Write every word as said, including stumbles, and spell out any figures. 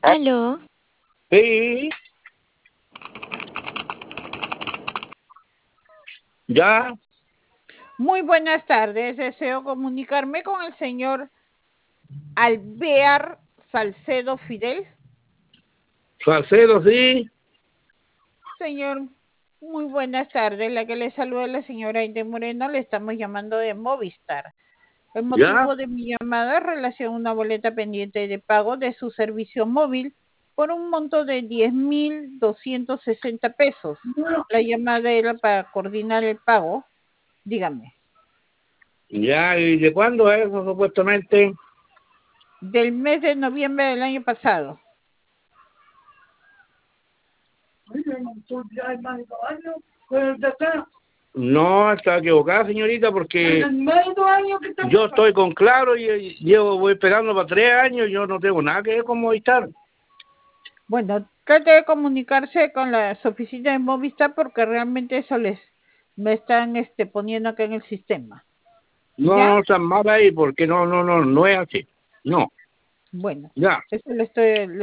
¿Aló? Sí, ya, Muy buenas tardes. Deseo comunicarme con el señor Alvear Salcedo Fidel. Salcedo, sí, Señor, muy buenas tardes. La que le saluda es la señora Aide Moreno. Le estamos llamando de Movistar. El motivo ya, de mi llamada es relación a una boleta pendiente de pago de su servicio móvil por un monto de diez mil doscientos sesenta pesos. La llamada era para coordinar el pago. Dígame. ya, ¿y de cuándo es eso supuestamente? Del mes de noviembre del año pasado. No, está equivocada, señorita, porque yo estoy con Claro y y llevo, voy esperando para tres años, yo no tengo nada que ver con Movistar. Bueno, trate de comunicarse con las oficinas de Movistar porque realmente eso les me están este, poniendo acá en el sistema. No, ¿Ya? no están mal ahí, porque no, no, no, no es así. No, Bueno, ya. eso le estoy,